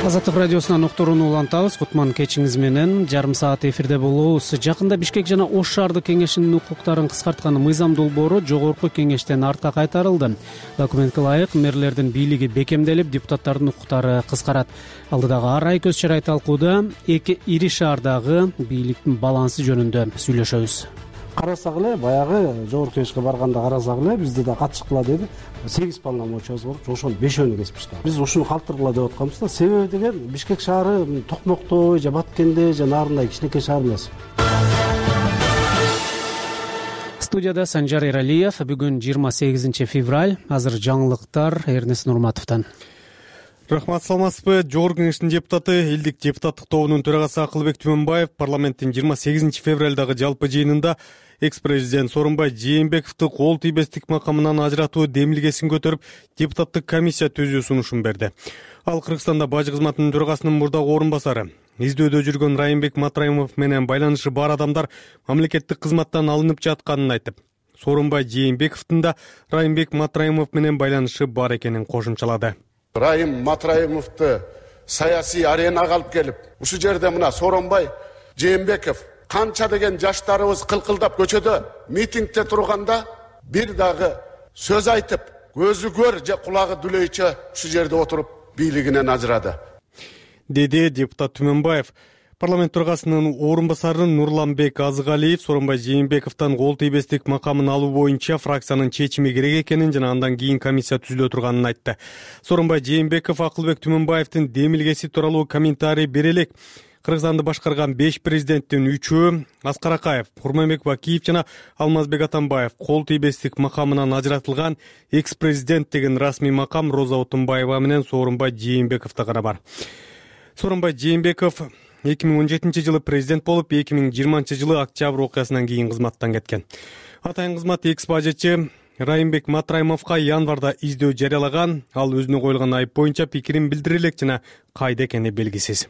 Азаттык радиосунан уктурууну улантабыз. Кутман кечиңиз менен жарым саат эфирде болобуз. Жакында Бишкек жана Ош шаардык кеңешинин укуктарын кыскарткан мыйзам долбоору жогорку кеңештен артка кайтарылды. Документке ылайык мэрлердин бийлиги бекемделип, депутаттардын укуктары кыскарат. Алдыдагы ар ай көз чарай талкууда эки ири шаардагы бийликтин балансы жөнүндө сүйлөшөбүз. Карасак эле баягы жогорку кеңешке барганда карасак эле бизде да катышкыла деди. 8 полномочиябыз болуп, ошонун 5-өөнү кесиптир. Биз ушуну калтыргыла деп атканбыз да. Себеби деген Бишкек шаары Токмоктой же Баткенде же нарындай кичинекей шаар эмес. Студияда Санжар Эралиев. Бүгүн 28 февраль. Азыр жаңылыктар Эрнест Нурматовдон. Рахмат, саламатсызбы? Жогорку кеңештин депутаты, элдик депутаттык тобунун төрагасы Акылбек Түмөнбаев парламенттин 28 февралдагы жалпы жыйынында экс-президент Сооронбай Жээнбековду кол тийбестик макамынан ажыратуу демилгесин көтөрүп, депутаттык комиссия түзүү сунушун берди. Ал Кыргызстанда бажы кызматынын төрагасынын мурдагы орун басары, издөөдө жүргөн Райымбек Матраимов менен байланышы бар адамдар мамлекеттик кызматтан алынып жатканын айтып, Сооронбай Жээнбековдун да Райымбек Матраимов менен байланышы бар экенин кошумчалады. Райым Матраимовду саясий аренага алып келип, ушу жерде мына Сооронбай Жээнбеков канча деген жаштарыбыз кылкылдап көчөдө митингде турганда бир дагы сөз айтып, көзү көр же кулагы дүлөйчө ушу жерде отуруп бийлигинен ажырады, деди депутат Түмөнбаев. Парламент төрагасынын орун басары Нурланбек Азыгалиев Сооронбай Жээнбековдон кол тийбестик макамын алуу боюнча фракциянын чечими керек экенин жана андан кийин комиссия түзүлө турганын айтты. Сооронбай Жээнбеков Акылбек Түмөнбаевдин демилгеси тууралуу комментарий бере элек. Кыргызстанды башкарган 5 президенттин 3-өө Аскар Акаев, Курманбек Бакиев жана Алмазбек Атамбаев кол тийбестик макамынан ажыратылган экс-президент деген расмий макам Роза Отунбаева менен Сооронбай Жээнбековдо гана бар. Сооронбай Жээнбеков 2017 жылы президент болуп, 2020 жылы октябрь окуясынан кийин кызматтан кеткен. Атайын кызмат экс-бажычы Райымбек Матраимовго январда издөө жарыялаган, ал өзүнө коюлган айып боюнча пикирин билдире элек жана кайда экени белгисиз.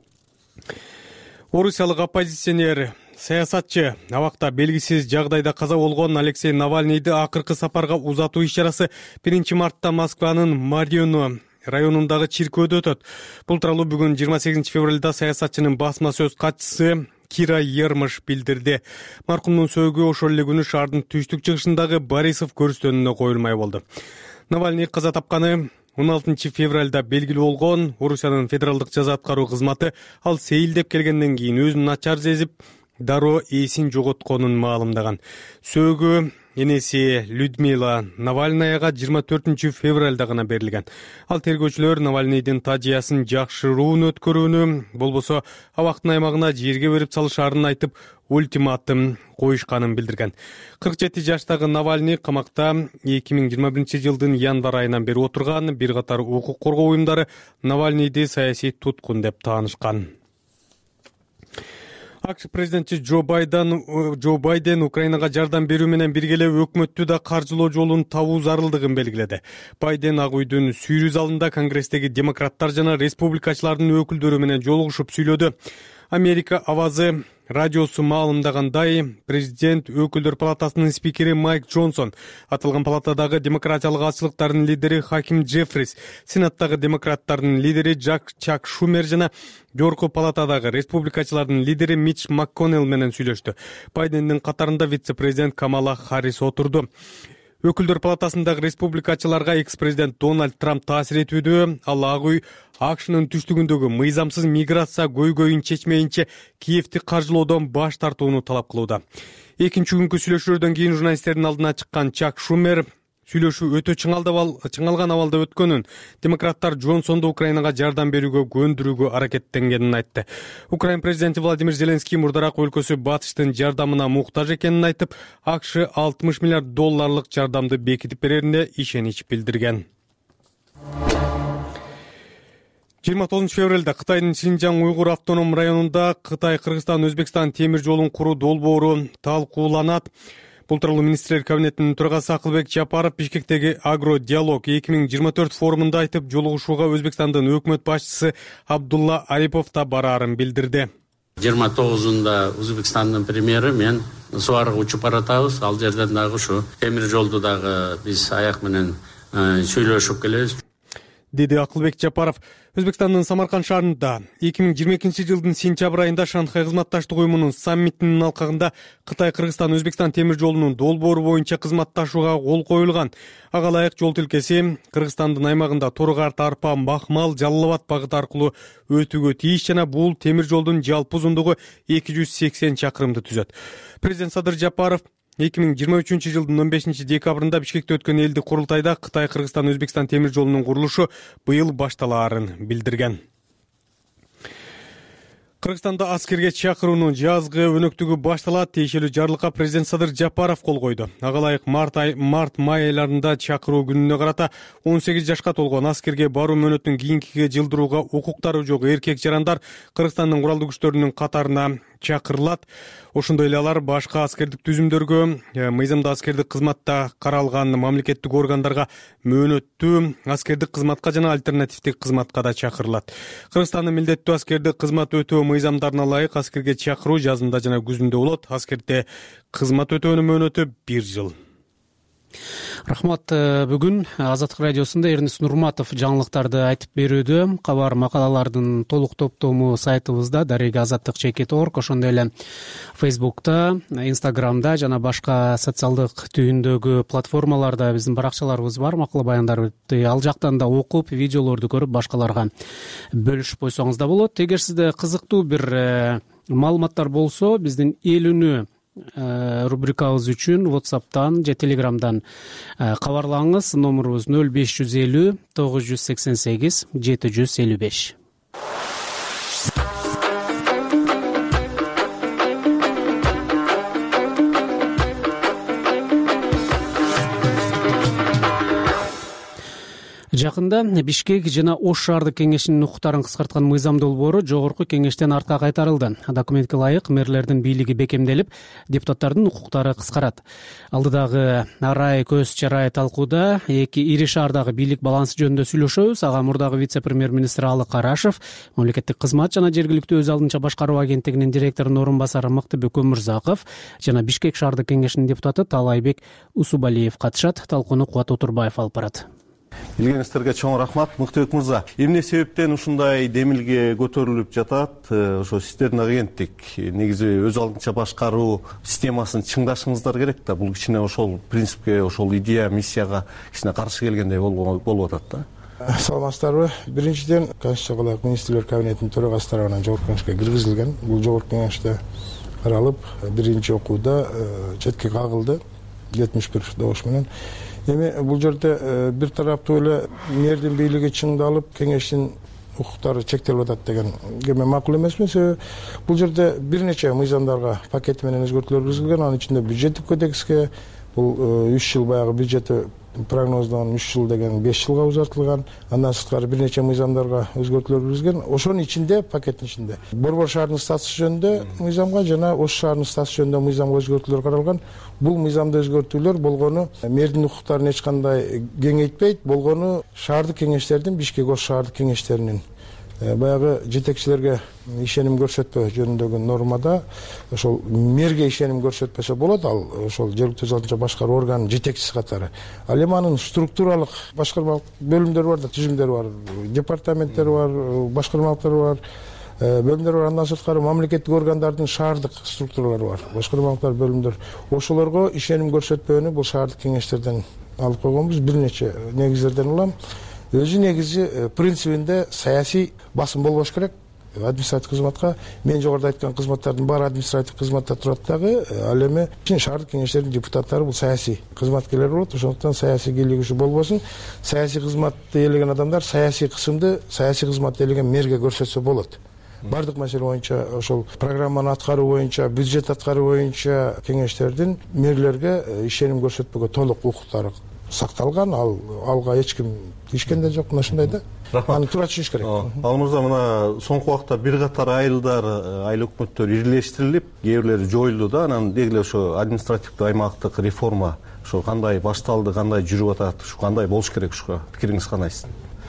Орусиялык оппозиционер, саясатчы, абакта белгисиз жагдайда каза болгон Алексей Навальныйды акыркы сапарга узатуу иш-чарасы 1 мартта Москванын Мариону районундагы чиркөөдө өтөт. Бул тууралуу бүгүн 28 февралда саясатчынын басма сөз катчысы Кира Ермыш билдирди. Маркумдун сөөгү ошол эле күнү шаардын түштүк чыгышындагы Борисов көрүстөнүнө коюлмай болду. Навальный каза тапканы 16 февралда белгилүү болгон. Орусиянын федералдык жаза аткаруу кызматы ал сейилдеп келгенден кийин өзүн начар сезип, дароо эсин жоготконун маалымдаган. Сөөгү энеси Людмила Навальнаяга 24 февралда гана берилген. Ал тергөөчүлөр Навальныйдын тажыясын жакшыруун өткөрүүнү, болбосо абактын аймагына жерге берип салышаарын айтып, ультиматум коюшканын билдирген. 47 жаштагы Навальный камакта 2021 жылдын январь айынан бери отурган. Бир катар укук коргоо уюмдары Навальныйды саясий туткун деп таанышкан. АКШ президенти Джо Байден Украинага жардам берүү менен биргеле өкмөттү да каржылоо жолун табуу зарылдыгын белгиледи. Байден Ак үйдүн сүйрүү залында Конгресстеги демократтар жана республикачылардын өкүлдөрү менен жолугушуп сүйлөдү. Америка авазы радиосу маалымдагандай, президент өкүлдөр палатасынын спикери Майк Джонсон, аталган палатадагы демократиялык ачылыктардын лидери Хаким Джеффрис, сенаттагы демократтардын лидери Чак Шумер жана жогорку палатадагы республикачылардын лидери Митч МакКоннелл менен сүйлөштү. Байдендин катарында вице-президент Камала Харрис отурду. Өкүлдөр палатасындагы республикачыларга экс-президент Дональд Трамп таасир этүүдө, ал Ак үй АКШнын түштүгүндөгү мыйзамсыз миграция көйгөйүн чечмейинче Киевди каржылоодон баш тартууну талап кылууда. Экинчи күнкү сүйлөшүүлөрдөн кийин журналисттердин алдына чыккан Чак Шумер сүйлөшүү өтө чыңалган абалда өткөнүн, демократтар Джонсонду Украинага жардам берүүгө көндүрүүгө аракеттенгенин айтты. Украин президенти Владимир Зеленский мурдараак өлкөсү батыштын жардамына муктаж экенин айтып, АКШ $60 миллиард жардамды бекитип берерине ишенич билдирген. 29 февралда Кытайдын Шинжаң уйгур автоном районунда Кытай-Кыргызстан-Өзбекстан темир жолун куруу долбоору талкууланат. Бул тууралуу министрлер кабинетинин төрагасы Акылбек Жапаров Бишкектеги Агро-диалог 2024 форумунда айтып, жолугушууга Өзбекстандын өкмөт башчысы Абдулла Арипов да бараарын билдирди. 29-unda Өзбекстандын премьери мен Суарга учуп баратабыз. Ал жерден дагы ушу темир жолду дагы биз аяк менен сүйлөшүп келебиз. деди Акылбек Жапаров. Өзбекстандын Самарканд шаарында 2022 жылдын сентябрь айында Шанхай кызматташтык уюмунун саммитинин алкагында Кытай Кыргызстан Өзбекстан темир жолунун долбоору боюнча кызматташууга кол коюлган. Ага ылайык жол тилкеси Кыргызстандын аймагында Торгарт, Арпа, Махмал, Жалал Абад багыты аркылуу өтүүгө тийиш жана бул темир жолдун жалпы узундугу 280 чакырымды түзөт. Президент Садыр Жапаров 2023 жылдын 15 декабрында Бишкекте өткөн элдик курултайда Кытай Кыргызстан Өзбекстан темир жолунун курулушу быйыл башталаарын билдирген. Кыргызстанда аскерге чакыруунун жазгы өнөктүгү башталат. Тиешелүү жарлыкка президент Садыр Жапаров кол койду. Ага ылайык март-май айларында чакыруу күнүнө карата 18 жашка толгон аскерге баруу мөөнөтүн кийинкиге жылдырууга укуктары жок эркек жарандар Кыргызстандын куралдуу күчтөрүнүн катарына чакырылат. Ошондой эле алар башка аскердик түзүмдөргө, мыйзамда аскердик кызматта каралган мамлекеттик органдарга мөөнөттүү аскердик кызматка жана альтернативдик кызматка да чакырылат. Кыргызстандын милдеттүү аскердик кызмат өтөө мыйзамдарына ылайык аскерге чакыруу жазында жана күзүндө болот. Аскерде кызмат өтөөнүн мөөнөтү 1 жыл. Рахмат. Бүгүн Азаттык радиосунда Эрнис Нурматов жаңылыктарды айтып берүүдө. Кабар макалалардын толук топтому сайтыбызда darega.azаттык.org, ошондой эле Facebook'та, Instagram'да жана башка социалдык түйүндөгү платформаларда биздин баракчаларыбыз бар. Макала баяндарды ал жактан да окуп, видеолорду көрүп башкаларга бөлүшүп койсоңуз да болот. Эгер сизде кызыктуу бир маалыматтар болсо, биздин эл үнү рубрикабыз үчүн WhatsApp'тан же Telegram'дан кабарлаңыз. Номерубуз 0550 988 755. Жакында Бишкек жана Ош шаардык кеңешинин укуктарын кыскарткан мыйзам долбоору жогорку кеңештен артка кайтарылды. Документке ылайык мэрлердин бийлиги бекемделип, депутаттардын укуктары кыскарат. Алдыдагы арай көз чарай талкууда эки ири шаардагы бийлик балансы жөнүндө сүйлөшөбүз. Ага мурдагы вице-премьер-министр Алы Карашев, мамлекеттик кызмат жана жергиликтүү өз алдынча башкаруу агенттигинин директорунун орун басары Мыктыбек Өмүрзаков жана Бишкек шаардык кеңешинин депутаты Талайбек Усубалиев катышат. Талкууну Кубат Отурбаев алып барат. Келгениңиздерге чоң рахмат. Мыктыбек мырза, эмне себептен ушундай демилге көтөрүлүп жатат? Ошо сиздердин агенттик негизи өз алдынча башкаруу системасын чыңдашыңыздар керек да. Бул кичине ошол принципке, ошол идея, миссияга кичине каршы келгендей болуп атат да. Саламатсыздарбы? Биринчиден, Конституцияга ылайык министрлер кабинетинин төрагасы тарабынан жогорку кеңешке киргизилген. Бул жогорку кеңеште каралып, биринчи окууда четке кагылды 71 добуш менен. Эми бул жерде бир тараптуу эле мэрдин бийлиги чыңдалып, кеңештин укуктары чектелип атат деген мен макул эмесмин. Себеби бул жерде бир нече мыйзамдарга пакети менен өзгөртүүлөр киргизилген. Анын ичинде бюджеттик кодекске бул 3 жыл баягы бюджети прогноздон 3 жыл деген 5 жылга узартылган. Андан сырткары бир нече мыйзамдарга өзгөртүүлөр киргизилген. Ошонун ичинде, пакеттин ичинде Борбор шаарынын статусу жөнүндө мыйзамга жана Ош шаарынын статусу жөнүндө мыйзамга өзгөртүүлөр каралган. Бул мыйзамда өзгөртүүлөр болгону мэрдин укуктарын эч кандай кеңейтпейт, болгону шаардык кеңештердин, Бишкек Ош шаардык кеңештеринин баягы жетекчилерге ишеним көрсөтпөө жөнүндөгү нормада ошол мэрге ишеним көрсөтпөсө болот, ал ошол жергиликтүү өз алдынча башкаруу органынын жетекчиси катары. Ал эми анын структуралык башкармалык бөлүмдөрү бар да, түзүмдөрү бар, департаменттери бар, башкармалыктары бар, бөлүмдөр бар. Андан сырткары мамлекеттик органдардын шаардык структуралары бар, башкармалыктар, бөлүмдөр. Ошолорго ишеним көрсөтпөөнү бул шаардык кеңештерден алып койгонбуз. Бир нече негиздерден улам. Өзү негизи принцибинде саясий басым болбош керек. Административдик кызматка, мен жогоруда айткан кызматтардын баары административдик кызматта турат дагы, ал эми шаардык кеңештердин депутаттары бул саясий кызматкерлер болот. Ошондуктан саясий кийлигишүү болбосун. Саясий кызматты ээлеген адамдар саясий кысымды, саясий кызматты ээлеген мэрге көрсөтсө болот. Бардык маселе боюнча, ошол программаны аткаруу боюнча, бюджет аткаруу боюнча кеңештердин мэрлерге ишеним көрсөтпөгө толук укуктары сакталган. Алга эч ким тийишкен да жок. Ушундай да. Аны туура түшүнүш керек. Ал мырза, мына соңку убакта бир катар айылдар, айыл өкмөттөр ирилештирилип, кээ бирлери жоюлду да. Анан деги эле ошо административдик аймактык реформа ошо кандай башталды, кандай жүрүп атат, ушу кандай болуш керек, ушуга пикириңиз кандай?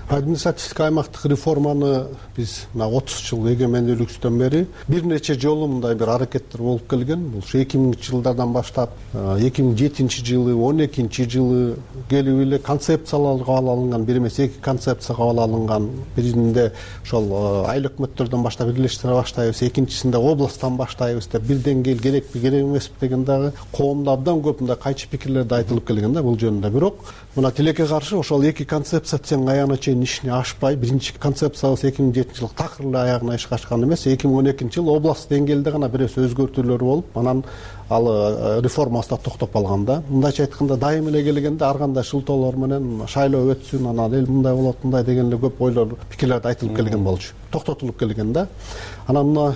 административдик аймактык реформаны биз мына 30 жыл эгемендүүлүктөн бери бир нече жолу мындай бир аракеттер болуп келген. Бул 2000 жылдардан баштап 2007 жылы, 12 жылы келип эле концепциялар кабыл алынган, бир эмес эки концепция кабыл алынган. Биринде ошол айыл өкмөттөрдөн баштап бирлештире баштайбыз, экинчисинде областтан баштайбыз деп бир деңгээл керекпи керек эмеспи деген дагы коомдо абдан көп мындай кайчы пикирлер да айтылып келген да бул жөнүндө. Бирок мына тилекке каршы ошол эки концепция тең аягына чейин ишине ашпай, биринчи концепциябыз 2007 жылы такыр эле аягына ишке ашкан эмес, 2012 жылы област деңгээлде гана бир эс өзгөртүүлөр болуп, анан ал реформасы да токтоп калган да. Мындайча айтканда дайым эле келгенде ар кандай шылтоолор менен шайлоо өтсүн, анан эл мындай болот, мындай деген эле көп ойлор, пикирлер айтылып келген болчу. Токтотулуп келген да. Анан мына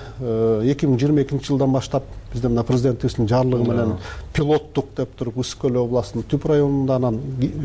2022 жылдан баштап бизде мына президентибиздин жарлыгы менен пилоттук деп туруп Ысык көл областынын Түп районунда, анан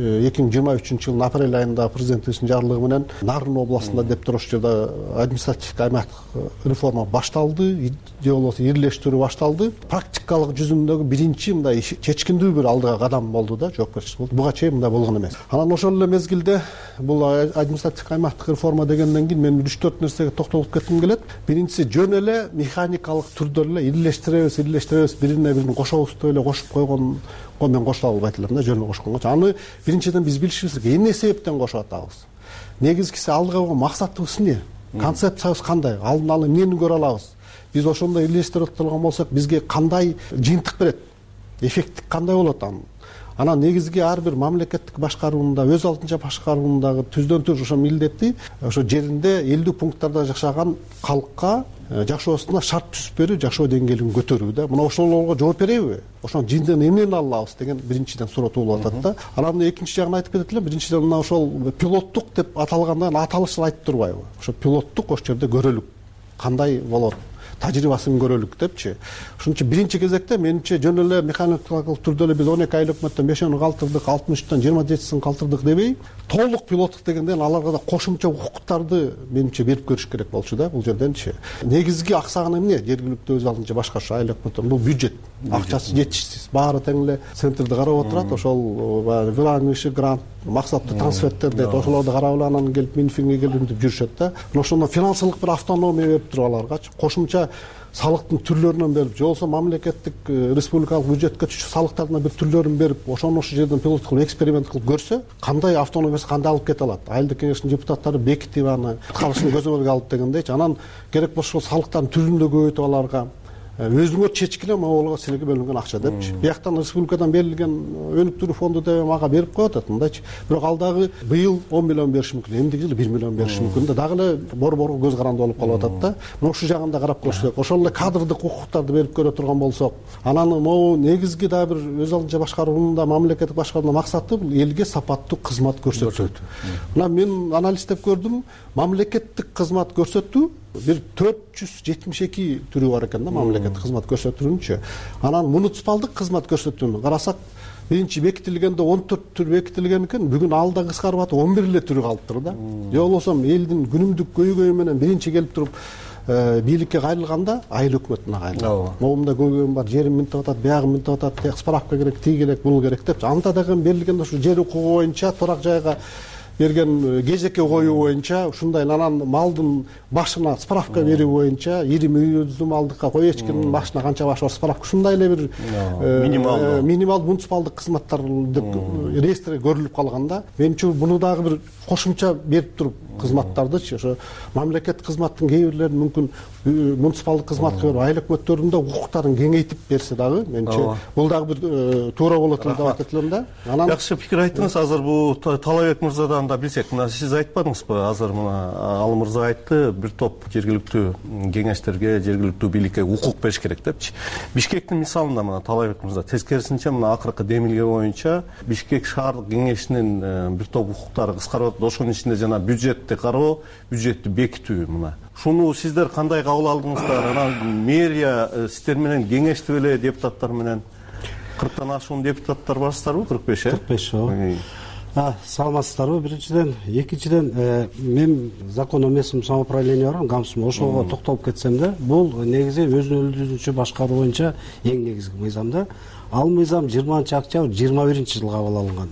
2023 жылдын апрель айында президентибиздин жарлыгы менен Нарын областында деп туруп ошол жерде административдик аймактык реформа башталды, же болбосо ирлештирүү башталды. Практикалык жүзүндөгү биринчи мындай чечкиндүү бир алдыга кадам болду да, жоопкерчилик болду. Буга чейин мындай болгон эмес. Анан ошол эле мезгилде бул административдик аймактык реформа дегенден кийин мен 3-4 нерсеге токтолуп кетким келет. Биринчиси жөн эле механикалык түрдө эле ирлештиребиз, бирине бирин кошобуз деп эле кошуп койгонго мен кошула албайт элем да, жөн эле кошконгочу. Аны биринчиден биз билишибиз керек, эмне себептен кошуп атабыз. Негизгиси алдыга койгон максатыбыз эмне? Концепциябыз кандай? Алдын ала эмнени көрө алабыз? Биз ошондой ирлештирип турган болсок, бизге кандай жыйынтык берет? Эффекти кандай болот анын? Анан негизги ар бир мамлекеттик башкарууунда, өз алдынча башкаруундагы түздөн түз ошо милдети ошо жеринде элдүү пункттарда жашаган калкка жашоосуна шарт түзүп берүү, жашоо деңгээлин көтөрүү да. Мына ошолорго жооп береби? Ошонун жыйынтыгын эмнени ала алабыз деген биринчиден суроо туулуп атат да. Анан экинчи жагын айтып кетет элем. Биринчиден мына ошол пилоттук деп аталгандан аталышы айтып турбайбы? Ошо пилоттук ошол жерде көрөлүк. Кандай болот? Тажрыйбасын көрөлүк депчи. Ошон үчүн биринчи кезекте менимче жөн эле механикалык түрдө эле биз 12 айыл өкмөттөн 5-өн калтырдык, 63тан 27син калтырдык дебей, толук пилоттук дегенден аларга да кошумча укуктарды менимче берип көрүш керек болчу да бул жерденчи. Негизги аксаган эмне? Жергиликтүү өз алдынча башкарчу айыл өкмөттөр бул бюджет. Акчасы жетишсиз. Баары тең эле центрди карап отурат. Ошол вырайымшы грант, максаттуу трансферттер дейт. Ошолорду карап эле анан келип Минфинге келип жүрүшөт да. Ошондо финансылык бир автономия берип туруп аларгачы, кошумча салыктын түрлөрүнөн берип, же болбосо мамлекеттик республикалык бюджетке түшүп салыктардын бир түрлөрүн берип, ошол жерден пилот кылып эксперимент кылып көрсө, кандай автономиясы кандай алып кете алат? Айылдык кеңештин депутаттары бекитип аны калышын көзөмөлгө алып дегендейчи. Анан керек болсо салыктардын түрүн да көбөйтүп аларга өзүңөр чечкиле могулга силерге бөлүнгөн акча депчи. Бияктан республикадан берилген өнүктүрүү фонду деп мага берип коет атат мындайчы. Бирок ал дагы быйыл 10 миллион бериши мүмкүн, эмдиги жылы 1 миллион бериши мүмкүн да. Дагы эле борборго көз каранды болуп калып атат да. Мына ушул жагын да карап көрүш керек. Ошол эле кадрдык укуктарды берип көрө турган болсок, анан могу негизги да бир өз алдынча башкарууунда, мамлекеттик башкаруунда максаты бул элге сапаттуу кызмат көрсөтүү. Мына мен анализдеп көрдүм, мамлекеттик кызмат көрсөтүү бир 472 түрү бар экен да мамлекеттик кызмат көрсөтүүнүнчү. Анан муниципалдык кызмат көрсөтүүнү карасак, биринчи бекитилгенде 14 түр бекитилген экен, бүгүн ал да кыскарып атып 11 эле түрү калыптыр да. Же болбосо элдин күнүмдүк көйгөйү менен биринчи келип туруп бийликке кайрылганда айыл өкмөтүнө кайрылат. Могумда көйгөйүм бар, жерим минтип атат, биягым минтип атат, тияк справка керек, тиги керек, бул керек деп. Анда деген берилген ошо жер укугу боюнча турак жайга берген кезекке коюу боюнча ушундай анан малдын башына справка берүү боюнча 20 үйүздү малдыкка кой эчкинин башына канча баш бар справка ушундай эле бир минимал муниципалдык кызматтар деп реестрге көрүлүп калганда, менимче буну дагы бир кошумча берип туруп кызматтардычы ошо мамлекеттик кызматтын кээ бирлерин мүмкүн муниципалдык кызматка берип айыл өкмөттөрүнүн да укуктарын кеңейтип берсе дагы менимче бул дагы бир туура болот деп айтат элем да. Анан жакшы пикир айттыңыз. Азыр бул Талайбек мырзадан да билсек, мына сиз айтпадыңызбы? Азыр мына ал мырза айтты, бир топ жергиликтүү кеңештерге, жергиликтүү бийликке укук бериш керек депчи. Бишкектин мисалында мына Талайбек мырза тескерисинче мына акыркы демилге боюнча Бишкек шаардык кеңешинин бир топ укуктары кыскарып атат. Ошонун ичинде жана бюджетти кароо, бюджетти бекитүү мына. Шуну сиздер кандай кабыл алдыңыздар? Анан мэрия сиздер менен кеңешти беле депутаттар менен 40тан ашуун депутаттар барсыздарбы? 45 45 саламатсыздарбы? Биринчиден, экинчиден мен закон о местном самоуправлении бар, гамсум, ошого токтолуп кетсем да, бул негизи өзүнүн өзүнчө башкаруу боюнча эң негизги мыйзам да. Ал мыйзам 20 октябрь 21 жылы кабыл алынган.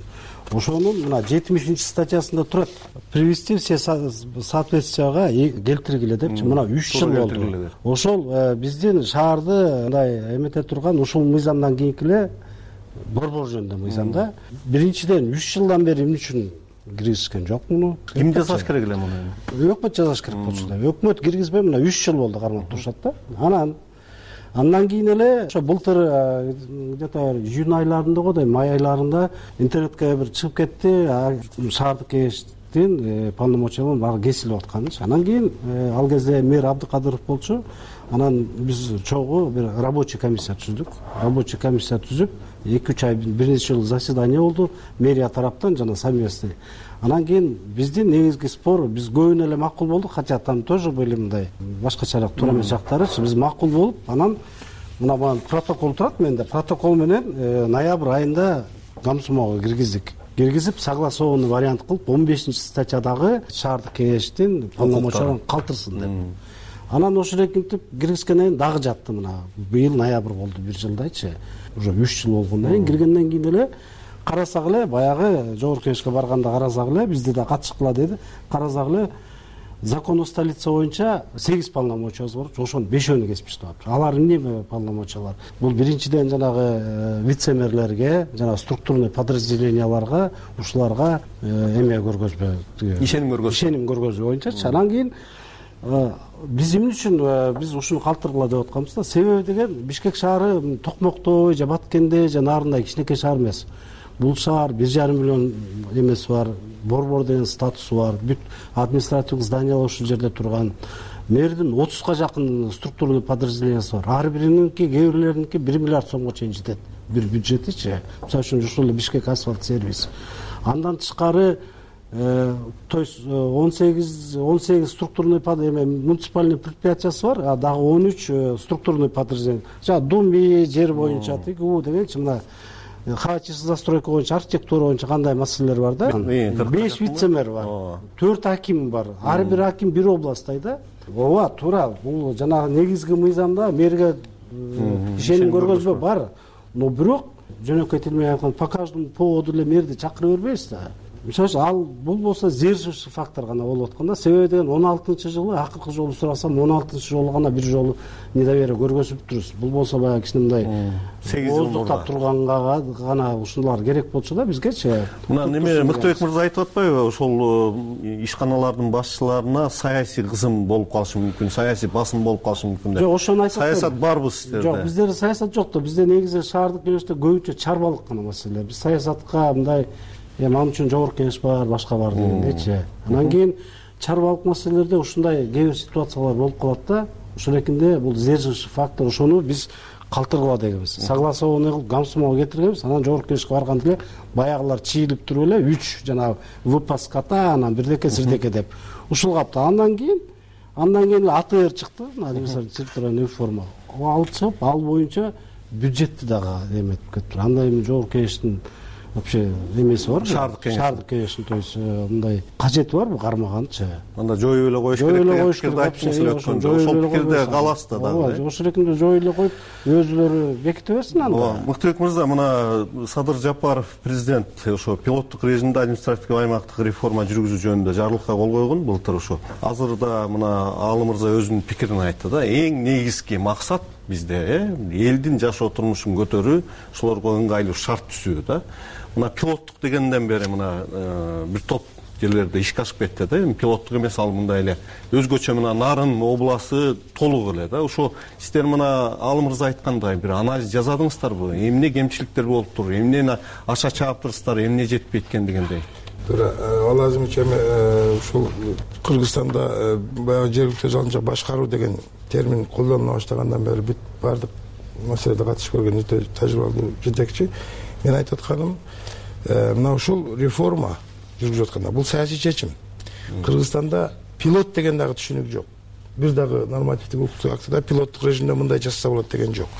ошонун мына 70-статьясында турат. Привести все соответствияга келтиргиле депчи. Мына 3 жыл болду. Ошол биздин шаарды мындай эмете турган ушул мыйзамдан кийинки эле борбор жөнүндө мыйзамда. Биринчиден 3 жылдан бери эмне үчүн киргизишкен жок муну? Ким жасаш керек эле муну? Өкмөт жасаш керек болчу да. Өкмөт киргизбей мына 3 жыл болду кармап турушат да. Андан кийин эле ошо былтыр где-то июнь айларында го, май айларында интернетке бир чыгып кетти. Шаардык кеңештин полномочияларын баары кесилип атканычы. Андан кийин ал кезде мэр Абдыкадыров болчу. Анан биз чогуу бир рабочий комиссия түздүк. Рабочий комиссия түзүп 2-3 ай бир нече жыл заседание болду мэрия тараптан жана совместный. Анан кийин биздин негизги спор биз көбүнө эле макул болдук, хотя там тоже были мындай башкачараак туура эмес жактарычы. Биз макул болуп, анан мына протокол турат менде. Протокол менен ноябрь айында Комсомолго киргизип согласованный вариант кылып 15-статьядагы шаардык кеңештин полномочияларын калтырсын деп. Анан ошол эркинтип киргизгенден кийин дагы жатты мына. Быйыл ноябрь болду, бир жылдайчы. Уже 3 жыл болгондон кийин киргенден кийин эле карасак эле баягы жогорку кеңешке барганда карасак эле бизди да катышкыла деди. Карасак эле закон о столице боюнча 8 полномочиябыз бар. Ошонун 5-өөнү кесип таптыр. Алар эмне полномочиялар? Бул биринчиден жанагы вице-мэрлерге, жана структурный подразделенияларга, ушуларга эме көргөзбө, ишеним көргөзүү боюнча. Анан кийин биз эмне үчүн биз ушуну калтыргыла деп атканбыз да. Себеби деген Бишкек шаары Токмоктой же Баткенде же нарындай кичинекей шаар эмес. Бул шаар 1,5 миллион эмеси бар, борбор деген статусу бар, бүт административдик зданиялар ушул жерде турган. Мэрдин 30га жакын структурный подразделениясы бар. Ар бирининки, кээ бирлериники 1 миллиард сомго чейин жетет. Бир бюджетичи. Мисалы үчүн ушул эле Бишкек асфальт сервис. Андан тышкары то есть 18 структурный муниципальный предприятиясы бар, а дагы 13 структурный подразделение. Жана думи жер боюнча тигүү дегенчи мына хаотичный застройка боюнча, архитектура боюнча кандай маселелер бар да. 5 вице-мэр бар, 4 аким бар. Ар бир аким бир областтай да. Ооба, туура. Бул жанагы негизги мыйзамда мэрге ишеним көргөзбө бар. Но бирок жөнөкөй тил менен айтканда по каждому поводу эле мэрди чакыра бербейбиз да. Мисалы ал бул болсо сдерживающий фактор гана болуп атканда. Себеби деген 16-жылы акыркы жолу сурасам 16-жолу гана бир жолу недоверие көргөзүп турбуз. Бул болсо баягы кичинемдей ооздуктап турганга гана ушулар керек болчу да бизгечи. Мына неме Мыктыбек мырза айтып атпайбы, ошол ишканалардын башчыларына саясий кызым болуп калышы мүмкүн, саясий басым болуп калышы мүмкүн деп. Жок, ошону айтып атпайм. Саясат барбы сиздерде? Жок, биздерде саясат жок да. Бизде негизи шаардык кеңеште көбүнчө чарбалык гана маселелер. Биз саясатка мындай ал үчүн жогорку кеңеш бар, башка бар дегендечи. Анан кийин чарбалык маселелерде ушундай кээ бир ситуациялар болуп калат да. Ошол экинде бул сдерживающий фактор, ошону биз калтыргыла дегенбиз. Согласованный кылып Комсомолго кетиргенбиз. Анан жогорку кеңешке барганда эле баягылар чийилип туруп эле 3 жана выпаската, анан бирдеке сирдеке деп ушул капты. Андан кийин АТР чыкты, административный территориальный реформа. Ал чыгып, ал боюнча бюджетти дагы эметип кетти. Анда эми жогорку кеңештин вообще эмеси бар. Шаардык кеңештин, то есть мындай кажети барбы кармаганчы. Анда жоюп эле коюш керек деген пикирди айттыңыз эле өткөндө. Ошол пикирде каласыз да дагы. Ошол экинде жоюп эле коюп, өзүлөрү беките берсин анда. Мыктыбек мырза, мына Садыр Жапаров президент ошо пилоттук режимде административдик аймактык реформа жүргүзүү жөнүндө жарлыкка кол койгон былтыр ошо. Азыр да мына Аалы мырза өзүнүн пикирин айтты да. Эң негизги максат бизде элдин жашоо турмушун көтөрүү, ошолорго ыңгайлуу шарт түзүү да. Мына пилоттук дегенден бери мына бир топ жерлерде ишке ашып кетти да. Эми пилоттук эмес, ал мындай эле өзгөчө мына Нарын областы толук эле да. Ошо сиздер мына Аалы мырза айткандай бир анализ жасадыңыздарбы? Эмне кемчиликтер болуптур? Эмнени аша чааптырсыздар? Эмне жетпейт экен дегендей. Туура, ал азырынча эми ушул Кыргызстанда баягы жергиликтүү жалынча башкаруу деген термин колдонула баштагандан бери бүт баардык маселеде катышып көргөн өтө тажрыйбалуу жетекчи. Мен айтып атканым, мына ушул реформа жүргүзүп атканда бул саясий чечим. Кыргызстанда пилот деген дагы түшүнүк жок. Бир дагы нормативдик укуктук актыда пилоттук режимде мындай жасаса болот деген жок.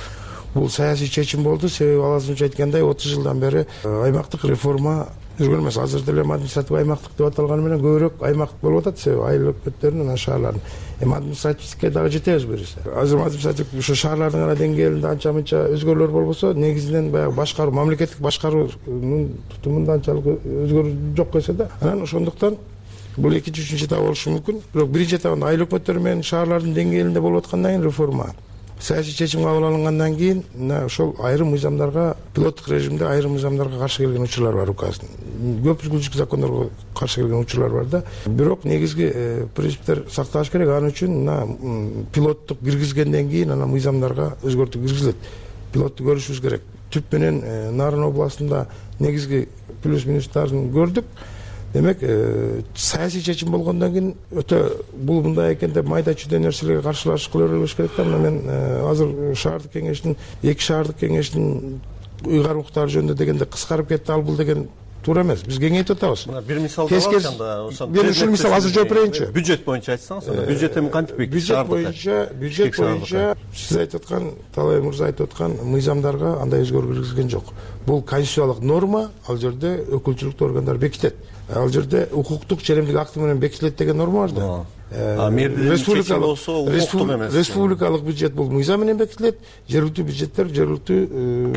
бул саясий чечим болду. Себеби ал азырынча айткандай 30 жылдан бери аймактык реформа жүргөн эмес. Азыр деле административ аймактык деп аталганы менен көбүрөөк аймак болуп атат. Себеби айыл өкмөттөрүнүн шаарлардын административдикке дагы жетебиз берсе. Азыр административ ушу шаарлардын гана деңгээлинде анча мынча өзгөрүүлөр болбосо, негизинен баягы башкаруу, мамлекеттик башкаруунун тутумунда анчалык өзгөрүү жок эсе да. Анан ошондуктан бул экинчи, үчүнчү этап болушу мүмкүн. Бирок биринчи этабында айыл өкмөттөрү менен шаарлардын деңгээлинде болуп аткандан кийин реформа, саясий чечим кабыл алынгандан кийин ошол айрым мыйзамдарга, пилоттук режимде айрым мыйзамдарга каршы келген учурлар бар указдын. Көп өзгөрүүчү закондорго каршы келген учурлар бар да. Бирок негизги принциптер сакталыш керек. Ал үчүн пилоттук киргизгенден кийин анан мыйзамдарга өзгөртүү киргизилет. Пилотту көрүшүбүз керек. Түп менен Нарын областында негизги плюс минустарын көрдүк. Демек, саясий чечим болгондон кийин өтө бул мындай экен деп майда чүйдө нерселерге каршылаш кыла бербеш керек да. Мен азыр шаардык кеңештин, эки шаардык кеңештин ыйгарым укуктары жөнүндө дегенде кыскарып кетти, ал бул деген туура эмес. Биз кеңейтип атабыз. Мына бир мисал алганда, мен ушул мисал азыр жооп берейинчи. Бюджет боюнча айтсаңыз, бюджет эми кантип бекитилет? Бюджет боюнча сиз айтып аткан, Талай мырза айтып аткан мыйзамдарга андай өзгөрүү киргизген жок. Бул конституциялык норма, ал жерде өкүлчүлүктүү органдар бекитет. Ал жерде укуктук черемдик акты менен бекитилет деген норма бар да. Республикалык бюджет бул мыйзам менен бекитилет, жергиликтүү бюджеттер жергиликтүү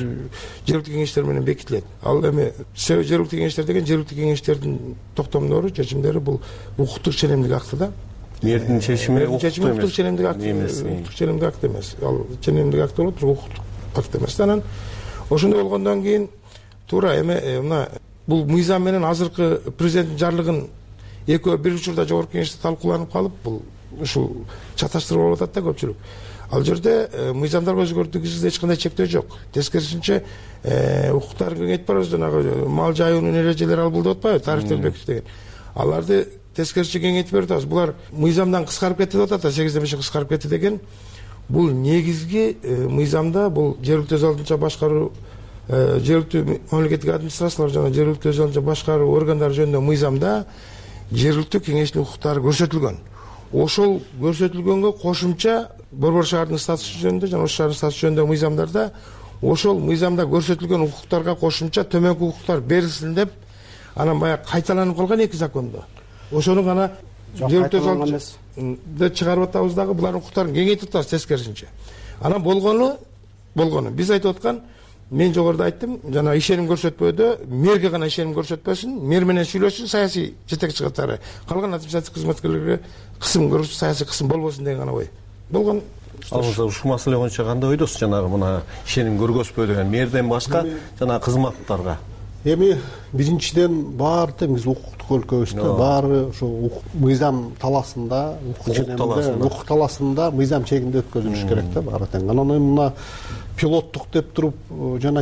кеңештер менен бекитилет. Ал эми жергиликтүү кеңештер деген жергиликтүү кеңештердин токтомдору, чечимдери бул укуктук черемдик акты да. Мэрдин чечими укуктук черемдик акт эмес. Укуктук черемдик акт эмес. Ал черемдик акт болот, бирок укуктук акт эмес. Анан ошондой болгондон кийин туура эми мына бул мыйзам менен азыркы президенттин жарлыгын экөө бир учурда жогорку кеңеште талкууланып калып, бул ушул чаташтырып алып атат да көпчүлүк. Ал жерде мыйзамдарга өзгөртүү киргизүүгө эч кандай чектөө жок. Тескерисинче укуктарын кеңейтип барабыз, жанагы мал жайуунун эрежелери ал бул деп атпайбы, тарифтер бекитүү деген. Аларды тескерисинче кеңейтип берип атабыз. Булар мыйзамдан кыскарып кетти деп атат, 8ден 5 кыскарып кетти деген. Бул негизги мыйзамда бул жергиликтүү өз алдынча башкаруу, жергиликтүү мамлекеттик администрациялар жана жергиликтүү өз алдынча башкаруу органдары жөнүндө мыйзамда жергиликтүү кеңештин укуктары көрсөтүлгөн. Ошол көрсөтүлгөнгө кошумча Борбор шаардын статусу жөнүндө жана Ош шаарынын статусу жөнүндө мыйзамдарда ошол мыйзамда көрсөтүлгөн укуктарга кошумча төмөнкү укуктар берилсин деп анан баягы кайталанып калган эки закондо. Ошону гана жергиликтүү өз алдынча чыгарып атабыз дагы, булардын укуктарын кеңейтип атабыз тескерисинче. Анан болгону биз айтып аткан, мен жогоруда айттым, жана ишеним көрсөтпөдө мэрге гана ишеним көрсөтпөсүн, мэр менен сүйлөшсүн саясий жетекчи катары. Калган административдик кызматкерлерге кысым көрсөтүп, саясий кысым болбосун деген гана ой. Болгон. Ушул маселе боюнча кандай ойдосуз? Жанагы мына ишеним көргөзбөй деген мэрден башка жана кызматтарга. Эми биринчиден баары тең биз укуктук өлкөбүздө, баары ошо мыйзам талаасында, укук талаасында мыйзам чегинде өткөзүлүш керек да, баары тең. Анан мына пилоттук деп туруп жана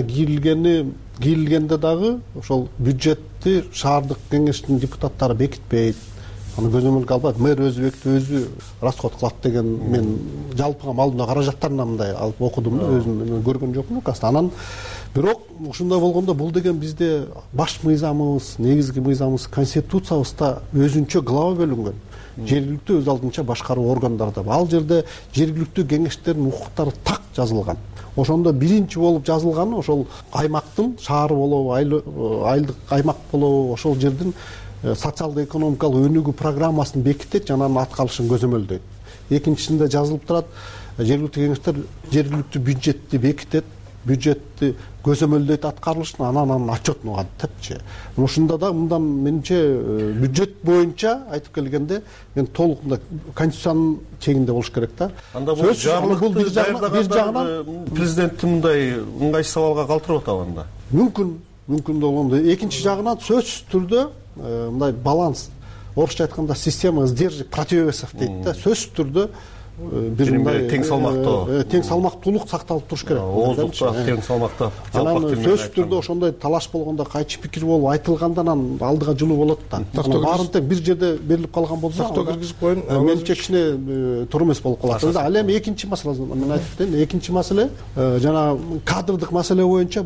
кийилгенде дагы ошол бюджетти шаардык кеңештин депутаттары бекитпейт. Аны көзөмөлгө албайт. Мэр өзү бекитип, өзү расход кылат деген мен жалпыга малдуу каражаттарына мындай алып окудум да, өзүм көргөн жокмун укаста. Анан бирок ушундай болгондо бул деген бизде баш мыйзамыбыз, негизги мыйзамыбыз, конституциябызда өзүнчө глава бөлүнгөн. Жергиликтүү өз алдынча башкаруу органдарда. Ал жерде жергиликтүү кеңештердин укуктары так жазылган. Ошондо биринчи болуп жазылганы ошол аймактын, шаар болобу, айылдык аймак болобу, ошол жердин социалдык экономикалык өнүгүү программасын бекитет жана анын аткарылышын көзөмөлдөйт. Экинчисинде жазылып турат, жергиликтүү кеңештер жергиликтүү бюджетти бекитет, бюджетти көзөмөлдөйт аткарылышын, анан отчетун угат депчи. Ушунда да мындан менимче бюджет боюнча айтып келгенде мен толук мындай конституциянын чегинде болуш керек да. Анда бул бир жагынан президенттин мындай ыңгайсыз сабалга калтырып атабы анда? Мүмкүн болгондо. Экинчи жагынан сөзсүз түрдө мындай баланс, орусча айтканда система сдержек противовесов дейт да. Сөзсүз түрдө бир мындай тең салмактуулук сакталып туруш керек. Ооздукта тең салмакта. Анан сөзсүз түрдө ошондой талаш болгондо, кайчы пикир болуп айтылганда анан алдыга жылуу болот да. Баарын тең бир жерде берилип калган болсо, тактоо киргизип коюн. Менимче кичине туура эмес болуп калат. Ал эми экинчи маселе, мен айтып кетейин, экинчи маселе жана кадрдык маселе боюнча бул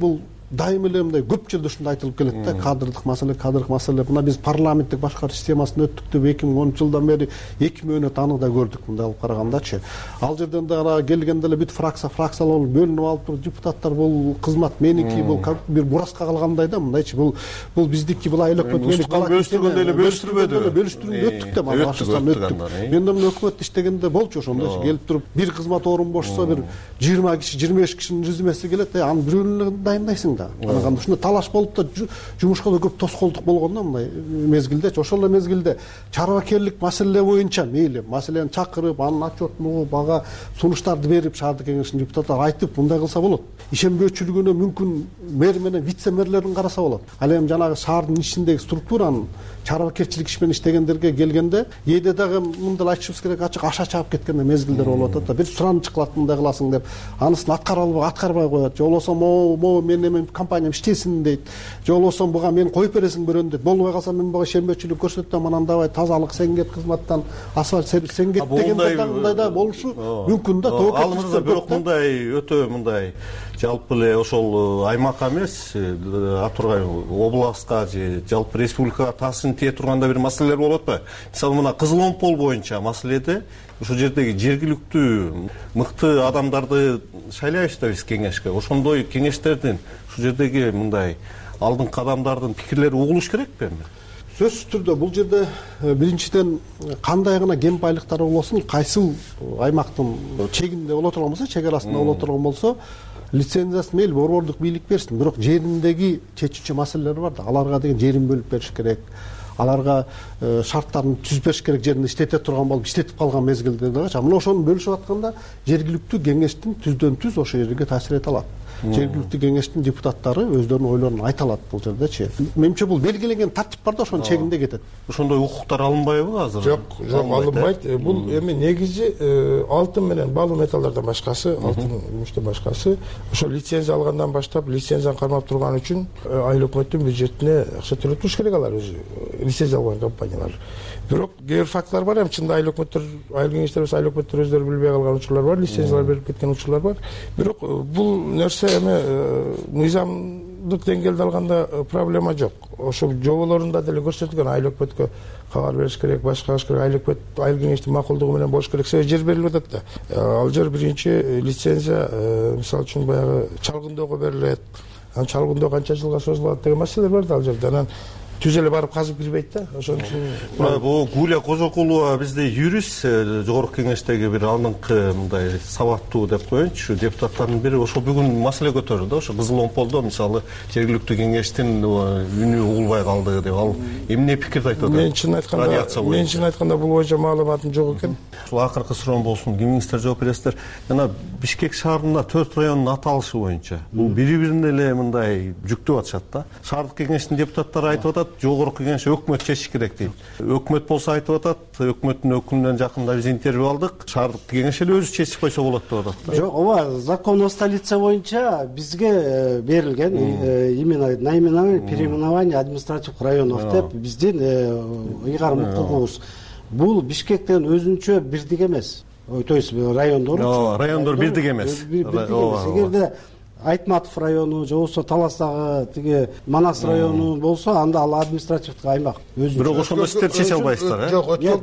дайым эле мындай көп жылда ушундай айтылып келет да, кадрдык маселе. Мына биз парламенттик башкаруу системасын өттүк деп 2010 жылдан бери 2 мөөнөт аны да көрдүк мындай алып карагандачы. Ал жерден да келгенде эле бүт фракциялар болуп бөлүнүп алып, депутаттар бул кызмат меники, бул бир бураска калгандай да, мындайчы бул биздики, бул айыл өкмөт меники. Бөлүштүргөндө эле бөлүштүрбөдү. Бөлүштүрүп өттүк да, мына башкачан өттүк. Мен да мына өкмөт иштегенде болчу ошондойчу, келип туруп бир кызмат орун бошсо бир 20 киши, 25 кишинин резюмеси келет, анын бирөөнү эле дайындайсың да. Анан ушундай талаш болуп да жумушка да көп тоскоолдук болгон да мындай мезгилдечи. Ошол эле мезгилде чарбакерлик маселе боюнча мейли маселени чакырып, анын отчетун угуп, ага сунуштарды берип, шаардык кеңештин депутаттары айтып, мындай кылса болот. Ишенбөөчүлүгүнө мүмкүн мэр менен вице мэрлерин караса болот. Ал эми жанагы шаардын ичиндеги структуранын чарбакерчилик иш менен иштегендерге келгенде, эде дагы мындай айтышыбыз керек, ачык аша чаап кеткен мезгилдер болуп атат да. Бир сураныч кылат, мындай кыласың деп, анысын аткарбай коет. Же болбосо могу менин компаниям иштесин дейт. Же болбосо буга мени коюп бересиң бирөөнү дейт. Болбой калса мен буга ишенбөөчүлүк көрсөтөм, анан давай тазалык сен кет кызматтан, асфальт сервис сен кет дегенде мындай да болушу мүмкүн да. Ал мырза, бирок мындай өтө мындай жалпы эле ошол аймакка эмес, атургай областка же жалпы республикага таасирин тие турганда бир маселелер болот атпайбы? Мисалы мына Кызыл Омпол боюнча маселеде ошол жердеги жергиликтүү мыкты адамдарды шайлайбыз да биз кеңешке. Ошондой кеңештердин ушул жердеги мындай алдыңкы адамдардын пикирлери угулуш керекпи эми? Сөзсүз түрдө бул жерде биринчиден кандай гана кен байлыктар болсун, кайсыл аймактын чегинде боло турган болсо, чек арасында боло турган болсо, лицензиясын мейли борбордук бийлик берсин. Бирок жериндеги чечүүчү маселелер бар да. Аларга деген жерин бөлүп бериш керек. Аларга шарттарын түзүп бериш керек, жеринде иштете турган болуп, иштетип калган мезгилдерде. Мына ошону бөлүшүп атканда жергиликтүү кеңештин түздөн түз ошол жерге таасир эте алат. Жергиликтүү кеңештин депутаттары өздөрүнүн ойлорун айта алат бул жердечи. Менимче бул белгиленген тартип бар да, ошонун чегинде кетет. Ошондой укуктар алынбайбы азыр? Жок, алынбайт. Бул эми негизи алтын менен баалуу металлдардан башкасы, алтын күмүштөн башкасы ошо лицензия алгандан баштап, лицензияны кармап турган үчүн айыл өкмөттүн бюджетине акча төлөп туруш керек алар өзү лицензия алган компаниялар. Бирок кээ бир фактылар бар, эми чында айыл өкмөттөр, айыл кеңештер, айыл өкмөттөр өздөрү билбей калган учурлар бар, лицензиялар берип кеткен учурлар бар. Бирок бул нерсе эми мыйзамдык деңгээлде алганда проблема жок. Ошо жоболорунда деле көрсөтүлгөн, айыл өкмөткө кабар бериш керек, башка кылыш керек, айыл өкмөт, айыл кеңештин макулдугу менен болуш керек. Себеби жер берилип атат да. Ал жер биринчи лицензия мисалы үчүн баягы чалгындоого берилет. Анан чалгындоо канча жылга созулат деген маселелер бар да ал жерде. Анан түз эле барып казып кирбейт да. Ошон үчүн бул Гулия Кожокулова бизде юрист, жогорку кеңештеги бир алдыңкы мындай сабаттуу деп коеюнчу депутаттардын бири ошо бүгүн маселе көтөрдү да. Ошо Кызыл Омполдо мисалы жергиликтүү кеңештин үнү угулбай калды деп, ал эмне пикирди айтып атат? Мен чын айтканда бул боюнча маалыматым жок экен. Ушул акыркы суроом болсун, кимиңиздер жооп бересиздер. Жана Бишкек шаарында 4 райондун аталышы боюнча бул бири-бирине эле мындай жүктөп атышат да. Шаардык кеңештин депутаттары айтып атат, жогорку кеңеш өкмөт чечиш керек дейт. Өкмөт болсо айтып атат, өкмөттүн өкүлүнөн жакында биз интервью алдык, шаардык кеңеш эле өзү чечип койсо болот деп атат. Жок, ооба, закон о столице боюнча бизге берилген именно наименование, переименование административных районов деп биздин ыйгарым укугубуз. Бул Бишкектен өзүнчө бирдик эмес. То есть райондор бирдик эмес. Эгерде Айтматов району, же болбосо Таластагы тиги Манас району болсо, анда ал административдик аймак. Бирок ошондо сиздер чече албайсыздар, э? Жок,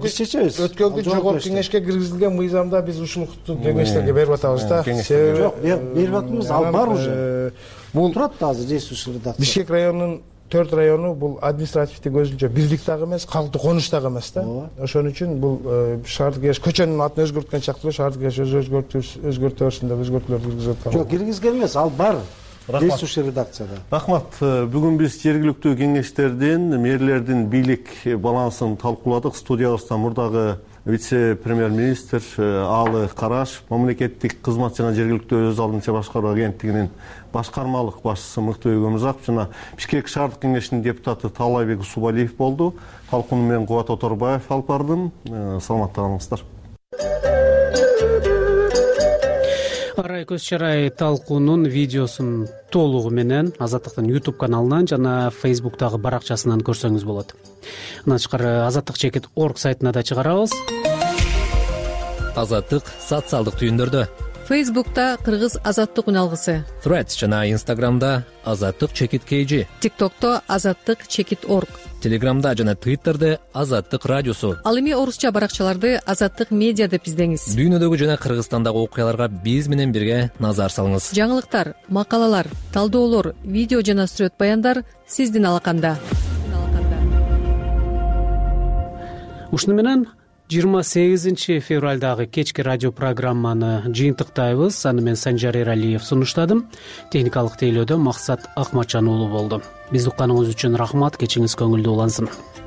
өткөнгү жогорку кеңешке киргизилген мыйзамда биз ушулукту кеңештерге берип атабыз да. Жок, берип атабыз, ал бар уже. Бул турат да азыр действующий редакция. Бишкек районунун 4 району бул административдик өзүнчө бирдик дагы эмес, калктуу конуш дагы эмес да. Ошон үчүн бул шаардык кеңеш көчөнүн атын өзгөрткөн чактуу шаардык кеңеш өзгөртө берсин деп өзгөртүүлөрдү киргизип аткан. Жок, киргизген эмес, ал бар. Действующий редакцияда. Рахмат. Бүгүн биз жергиликтүү кеңештердин, мэрлердин бийлик балансын талкууладык. Студиябызда мурдагы вице-премьер-министр Алы Караш, мамлекеттик кызмат жана жергиликтүү өз алдынча башкаруу агенттигинин башкармалык башчысы Мыктыбек Өмүрзаков жана Бишкек шаардык кеңешинин депутаты Таалайбек Усубалиев болду. Талкууну мен Кубат Оторбаев алып бардым. Саламатта калыңыздар. Арай көз чарай талкуунун видеосун толугу менен Азаттыктын YouTube каналынан жана Facebook'тагы баракчасынан көрсөңүз болот. Андан тышкары azattik.org сайтына да чыгарабыз. Азаттык социалдык түйүндөрдө Фейсбукта Кыргыз азаттык үн алгысы, Threads жана Instagramда азаттык чекит KG, TikTokто азаттык чекит org, Telegramда жана Twitterде азаттык радиосу. Ал эми орусча баракчаларды азаттык медиа деп издеңиз. Дүйнөдөгү жана Кыргызстандагы окуяларга биз менен бирге назар салыңыз. Жаңылыктар, макалалар, талдоолор, видео жана сүрөт баяндар сиздин алаканда. Ушуну менен 28 февралдагы кечки радио программаны жыйынтыктайбыз. Аны мен Санжар Эралиев сунуштадым. Техникалык тейлөөдө Максат Акматжан уулу болду. Бизди укканыңыз үчүн рахмат. Кечиңиз көңүлдүү улансын.